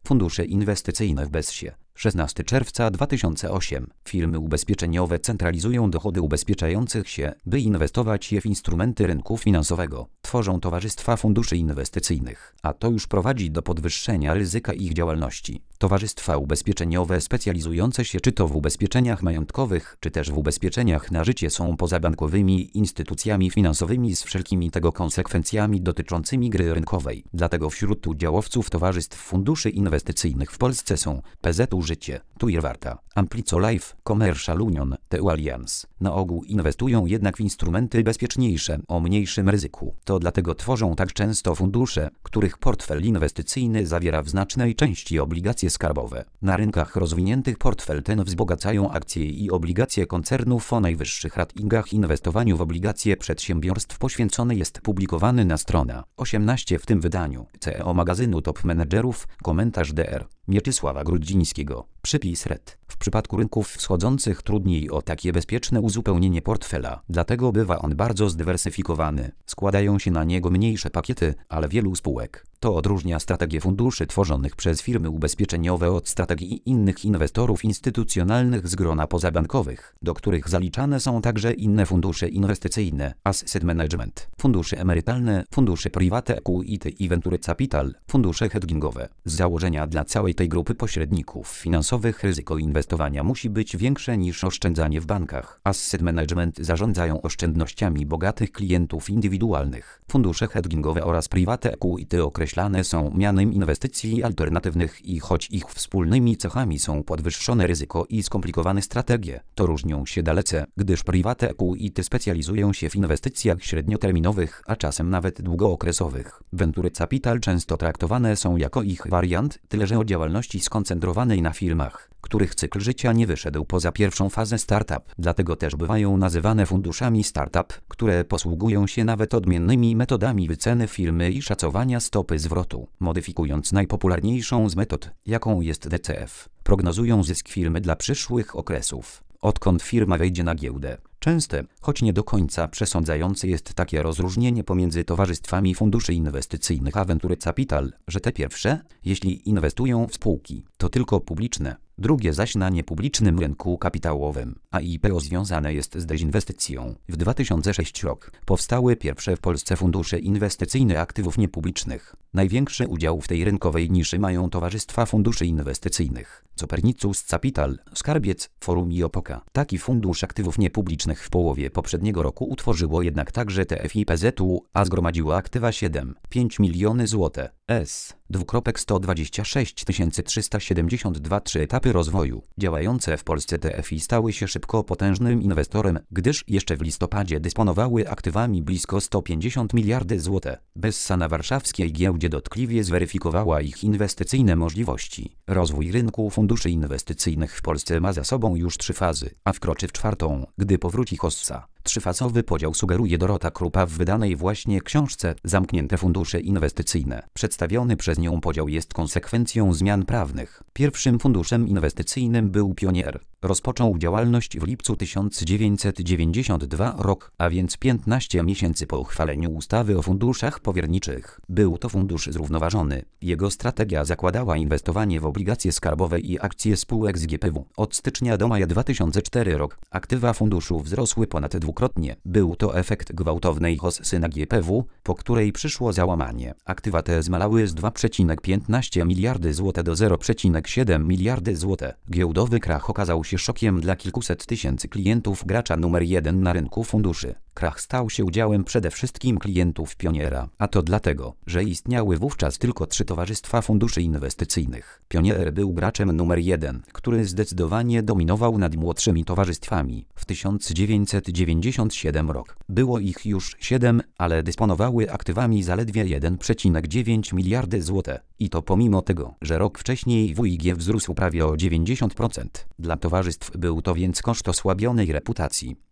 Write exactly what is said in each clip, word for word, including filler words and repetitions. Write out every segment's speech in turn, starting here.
Fundusze inwestycyjne w BESIE. szesnastego czerwca dwa tysiące ósmego. Firmy ubezpieczeniowe centralizują dochody ubezpieczających się, by inwestować je w instrumenty rynku finansowego. Tworzą towarzystwa funduszy inwestycyjnych, a to już prowadzi do podwyższenia ryzyka ich działalności. Towarzystwa ubezpieczeniowe specjalizujące się czy to w ubezpieczeniach majątkowych, czy też w ubezpieczeniach na życie są pozabankowymi instytucjami finansowymi z wszelkimi tego konsekwencjami dotyczącymi gry rynkowej. Dlatego wśród udziałowców towarzystw funduszy inwestycyjnych w Polsce są P Z U Życie, Tuirwarta, Amplico Life, Commercial Union, T U Allianz. Na ogół inwestują jednak w instrumenty bezpieczniejsze, o mniejszym ryzyku. To dlatego tworzą tak często fundusze, których portfel inwestycyjny zawiera w znacznej części obligacje skarbowe. Na rynkach rozwiniętych portfel ten wzbogacają akcje i obligacje koncernów o najwyższych ratingach. Inwestowaniu w obligacje przedsiębiorstw poświęcony jest publikowany na strona osiemnaście w tym wydaniu C E O magazynu Top Menedżerów, komentarz D R Mieczysława Grudzińskiego. Przypis R E D. W przypadku rynków wschodzących trudniej o takie bezpieczne uzupełnienie portfela, dlatego bywa on bardzo zdywersyfikowany. Składają się na niego mniejsze pakiety, ale wielu spółek. To odróżnia strategie funduszy tworzonych przez firmy ubezpieczeniowe od strategii innych inwestorów instytucjonalnych z grona pozabankowych, do których zaliczane są także inne fundusze inwestycyjne, asset management, fundusze emerytalne, fundusze private equity i venture capital, fundusze hedgingowe. Z założenia dla całej tej grupy pośredników finansowych ryzyko inwestowania musi być większe niż oszczędzanie w bankach. Asset management zarządzają oszczędnościami bogatych klientów indywidualnych. Fundusze hedgingowe oraz private equity określane są mianem inwestycji alternatywnych i choć ich wspólnymi cechami są podwyższone ryzyko i skomplikowane strategie, to różnią się dalece, gdyż private equity specjalizują się w inwestycjach średnioterminowych, a czasem nawet długookresowych. Venture capital często traktowane są jako ich wariant, tyle że o działalności skoncentrowanej na firmach, których cykl życia nie wyszedł poza pierwszą fazę startup. Dlatego też bywają nazywane funduszami startup, które posługują się nawet odmiennymi metodami wyceny firmy i szacowania stopy zwrotu. Modyfikując najpopularniejszą z metod, jaką jest D C F, prognozują zysk firmy dla przyszłych okresów, odkąd firma wejdzie na giełdę. Częste, choć nie do końca przesądzające jest takie rozróżnienie pomiędzy towarzystwami funduszy inwestycyjnych a venture capital, że te pierwsze, jeśli inwestują w spółki, to tylko publiczne, drugie zaś na niepublicznym rynku kapitałowym, a I P O związane jest z dezinwestycją. W dwa tysiące szóstym roku powstały pierwsze w Polsce fundusze inwestycyjne aktywów niepublicznych. Największy udział w tej rynkowej niszy mają towarzystwa funduszy inwestycyjnych: Copernicus Capital, Skarbiec, Forum i Opoka. Taki fundusz aktywów niepublicznych w połowie poprzedniego roku utworzyło jednak także T F I P Z U, a zgromadziło aktywa siedem przecinek pięć miliony złotych. S. sto dwadzieścia sześć tysięcy trzysta siedemdziesiąt dwa. Trzy etapy rozwoju. Działające w Polsce T F I stały się szybko potężnym inwestorem, gdyż jeszcze w listopadzie dysponowały aktywami blisko sto pięćdziesiąt miliardów złotych. Bessa na warszawskiej giełdzie dotkliwie zweryfikowała ich inwestycyjne możliwości. Rozwój rynku funduszy inwestycyjnych w Polsce ma za sobą już trzy fazy, a wkroczy w czwartą, gdy powróci hossa. Trzyfazowy podział sugeruje Dorota Krupa w wydanej właśnie książce Zamknięte fundusze inwestycyjne. Przedstawiony przez nią podział jest konsekwencją zmian prawnych. Pierwszym funduszem inwestycyjnym był Pionier. Rozpoczął działalność w lipcu tysiąc dziewięćset dziewięćdziesiątego drugiego roku, a więc piętnaście miesięcy po uchwaleniu ustawy o funduszach powierniczych. Był to fundusz zrównoważony. Jego strategia zakładała inwestowanie w obligacje skarbowe i akcje spółek z G P W. Od stycznia do maja dwa tysiące czwartego roku aktywa funduszu wzrosły ponad dwukrotnie. Był to efekt gwałtownej hossy na G P W, po której przyszło załamanie. Aktywa te zmalały z dwa przecinek piętnaście miliardy złotych do zero przecinek siedem miliardy złotych. Giełdowy krach okazał się szokiem dla kilkuset tysięcy klientów gracza numer jeden na rynku funduszy. Krach stał się udziałem przede wszystkim klientów Pioniera, a to dlatego, że istniały wówczas tylko trzy towarzystwa funduszy inwestycyjnych. Pionier był graczem numer jeden, który zdecydowanie dominował nad młodszymi towarzystwami. W tysiąc dziewięćset dziewięćdziesiątym siódmym roku było ich już siedem, ale dysponowały aktywami zaledwie jeden przecinek dziewięć miliardy złotych. I to pomimo tego, że rok wcześniej W I G wzrósł prawie o dziewięćdziesiąt procent. Dla towarzystw był to więc koszt osłabionej reputacji.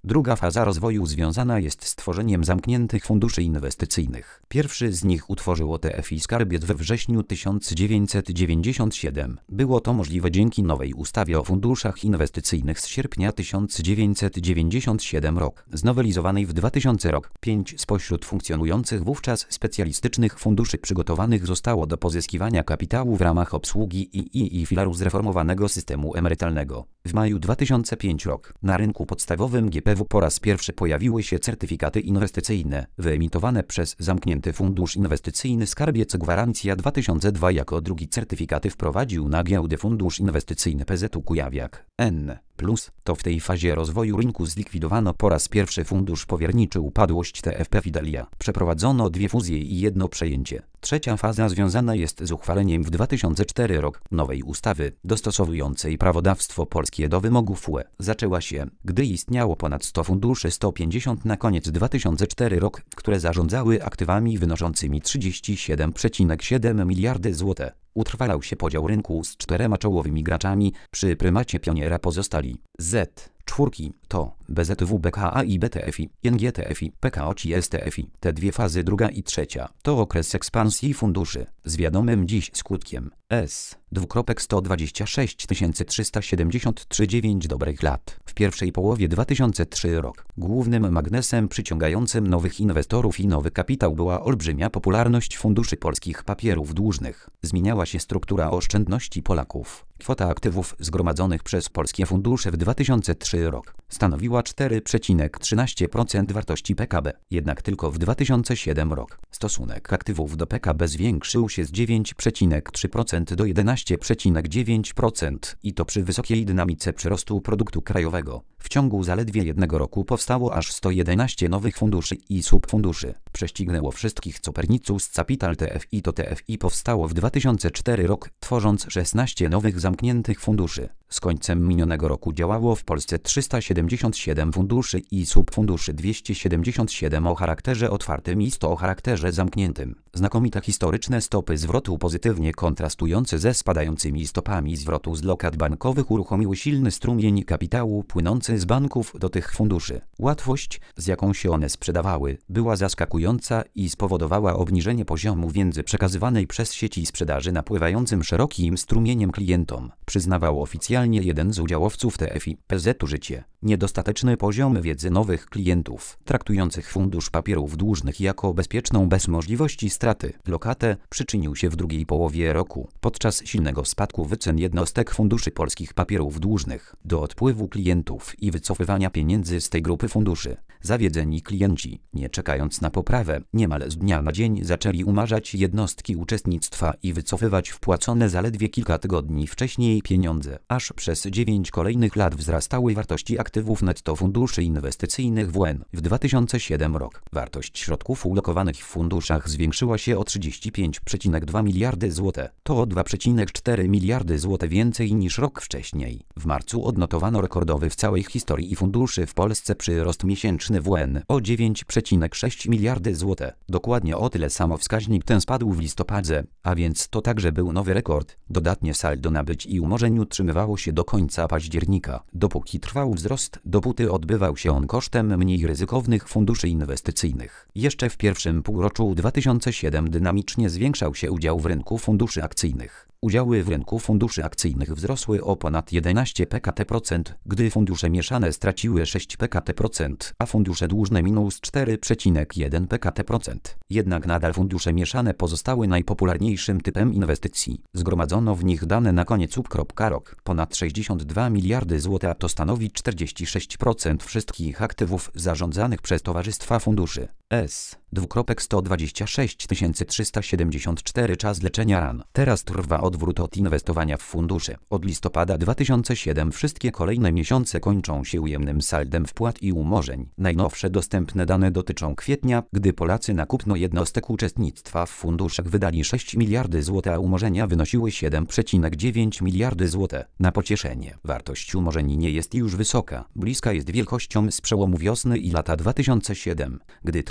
Druga faza rozwoju związana jest z tworzeniem zamkniętych funduszy inwestycyjnych. Pierwszy z nich utworzył O T F i Skarbiec we wrześniu tysiąc dziewięćset dziewięćdziesiątego siódmego. Było to możliwe dzięki nowej ustawie o funduszach inwestycyjnych z sierpnia tysiąc dziewięćset dziewięćdziesiątego siódmego roku, znowelizowanej w dwutysięcznym roku. Pięć spośród funkcjonujących wówczas specjalistycznych funduszy przygotowanych zostało do pozyskiwania kapitału w ramach obsługi I I i filaru zreformowanego systemu emerytalnego. W maju dwa tysiące piątego roku na rynku podstawowym G P W po raz pierwszy pojawiły się certyfikaty inwestycyjne wyemitowane przez zamknięty fundusz inwestycyjny Skarbiec Gwarancja dwa tysiące drugi. Jako drugi certyfikaty wprowadził na giełdę fundusz inwestycyjny P Z U Kujawiak N plus. To w tej fazie rozwoju rynku zlikwidowano po raz pierwszy fundusz powierniczy Upadłość T F P Fidelia. Przeprowadzono dwie fuzje i jedno przejęcie. Trzecia faza związana jest z uchwaleniem w dwa tysiące czwartym roku nowej ustawy dostosowującej prawodawstwo polskie do wymogów U E. Zaczęła się, gdy istniało ponad sto funduszy, sto pięćdziesiąt na koniec dwa tysiące czwartego roku, które zarządzały aktywami wynoszącymi trzydzieści siedem przecinek siedem miliardy złotych. Utrwalał się podział rynku z czterema czołowymi graczami, przy prymacie pioniera pozostali Z. Czwórki to B Z W, B K A i B T F I, N G T F I, P K O i S T F I. Te dwie fazy, druga i trzecia, to okres ekspansji funduszy, z wiadomym dziś skutkiem S. sto dwadzieścia sześć tysięcy trzysta siedemdziesiąt trzy dziewięć dobrych lat. W pierwszej połowie dwa tysiące trzeciego roku głównym magnesem przyciągającym nowych inwestorów i nowy kapitał była olbrzymia popularność funduszy polskich papierów dłużnych. Zmieniała się struktura oszczędności Polaków. Kwota aktywów zgromadzonych przez polskie fundusze w dwa tysiące trzecim roku stanowiła cztery przecinek trzynaście procent wartości P K B. Jednak tylko w dwa tysiące siódmym roku stosunek aktywów do P K B zwiększył się z dziewięć przecinek trzy procent do jedenaście przecinek dziewięć procent i to przy wysokiej dynamice przyrostu produktu krajowego. W ciągu zaledwie jednego roku powstało aż sto jedenaście nowych funduszy i subfunduszy. Prześcignęło wszystkich Copernicus Capital. T F I to T F I powstało w dwa tysiące czwartym roku, tworząc szesnaście nowych zamkniętych funduszy. Z końcem minionego roku działało w Polsce trzysta siedemdziesiąt siedem funduszy i subfunduszy, dwieście siedemdziesiąt siedem o charakterze otwartym i sto o charakterze zamkniętym. Znakomite historyczne stopy zwrotu pozytywnie kontrastujące ze spadającymi stopami zwrotu z lokat bankowych uruchomiły silny strumień kapitału płynący z banków do tych funduszy. Łatwość, z jaką się one sprzedawały, była zaskakująca i spowodowała obniżenie poziomu wiedzy przekazywanej przez sieci sprzedaży napływającym szerokim strumieniem klientom, przyznawał oficjalnie jeden z udziałowców T F I P Z U Życie. Niedostateczny poziom wiedzy nowych klientów, traktujących fundusz papierów dłużnych jako bezpieczną bez możliwości straty lokatę, przyczynił się w drugiej połowie roku, podczas silnego spadku wycen jednostek funduszy polskich papierów dłużnych, do odpływu klientów i wycofywania pieniędzy z tej grupy funduszy. Zawiedzeni klienci, nie czekając na poprawę, niemal z dnia na dzień zaczęli umarzać jednostki uczestnictwa i wycofywać wpłacone zaledwie kilka tygodni wcześniej pieniądze. Aż przez dziewięć kolejnych lat wzrastały wartości aktywów netto funduszy inwestycyjnych W N. W dwa tysiące siódmym roku wartość środków ulokowanych w funduszach zwiększyła się o trzydzieści pięć przecinek dwa miliardy złotych. To o dwa przecinek cztery miliardy złotych więcej niż rok wcześniej. W marcu odnotowano rekordowy w całej historii funduszy w Polsce przyrost miesięczny W N o dziewięć przecinek sześć miliardy złotych. Dokładnie o tyle samo wskaźnik ten spadł w listopadzie, a więc to także był nowy rekord. Dodatnie saldo nabyć i umorzeń utrzymywało się do końca października. Dopóki trwał wzrost, dopóty odbywał się on kosztem mniej ryzykownych funduszy inwestycyjnych. Jeszcze w pierwszym półroczu dwa tysiące siódmego dynamicznie zwiększał się udział w rynku funduszy akcyjnych. Udziały w rynku funduszy akcyjnych wzrosły o ponad jedenaście P K T procent, gdy fundusze mieszane straciły sześć P K T procent, a fundusze dłużne minus cztery przecinek jeden P K T procent. Jednak nadal fundusze mieszane pozostały najpopularniejszym typem inwestycji. Zgromadzono w nich dane na koniec rok ponad sześćdziesiąt dwa miliardy złotych, a to stanowi czterdzieści sześć procent wszystkich aktywów zarządzanych przez towarzystwa funduszy. S. sto dwadzieścia sześć tysięcy trzysta siedemdziesiąt cztery czas leczenia ran. Teraz trwa odwrót od inwestowania w fundusze. Od listopada dwa tysiące siódmego wszystkie kolejne miesiące kończą się ujemnym saldem wpłat i umorzeń. Najnowsze dostępne dane dotyczą kwietnia, gdy Polacy na kupno jednostek uczestnictwa w funduszach wydali sześć miliardy złotych, a umorzenia wynosiły siedem przecinek dziewięć miliardy złotych. Na pocieszenie, wartość umorzeń nie jest już wysoka. Bliska jest wielkością z przełomu wiosny i lata dwa tysiące siódmego, gdy trwało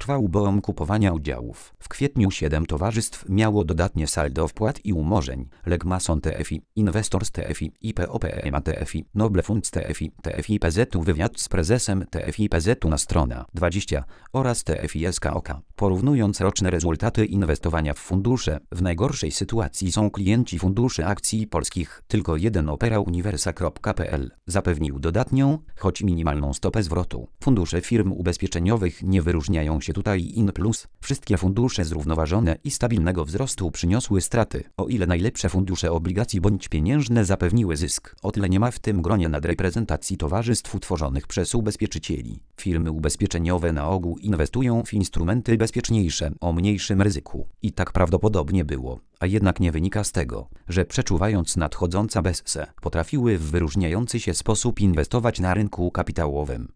trwał boom kupowania udziałów. W kwietniu siedem towarzystw miało dodatnie saldo wpłat i umorzeń: Legmason T F I, Inwestors T F I, I P O P M A T F I, Noble Funds T F I, T F I P Z U wywiad z prezesem T F I P Z U na strona dwadzieścia oraz T F I S K O K. Porównując roczne rezultaty inwestowania w fundusze, w najgorszej sytuacji są klienci funduszy akcji polskich. Tylko jeden Opera Uniwersa kropka P L zapewnił dodatnią, choć minimalną stopę zwrotu. Fundusze firm ubezpieczeniowych nie wyróżniają się tutaj in plus. Wszystkie fundusze zrównoważone i stabilnego wzrostu przyniosły straty, o ile najlepsze fundusze obligacji bądź pieniężne zapewniły zysk. O tyle nie ma w tym gronie nadreprezentacji towarzystw utworzonych przez ubezpieczycieli. Firmy ubezpieczeniowe na ogół inwestują w instrumenty bezpieczniejsze, o mniejszym ryzyku. I tak prawdopodobnie było, a jednak nie wynika z tego, że przeczuwając nadchodząca bezse, potrafiły w wyróżniający się sposób inwestować na rynku kapitałowym.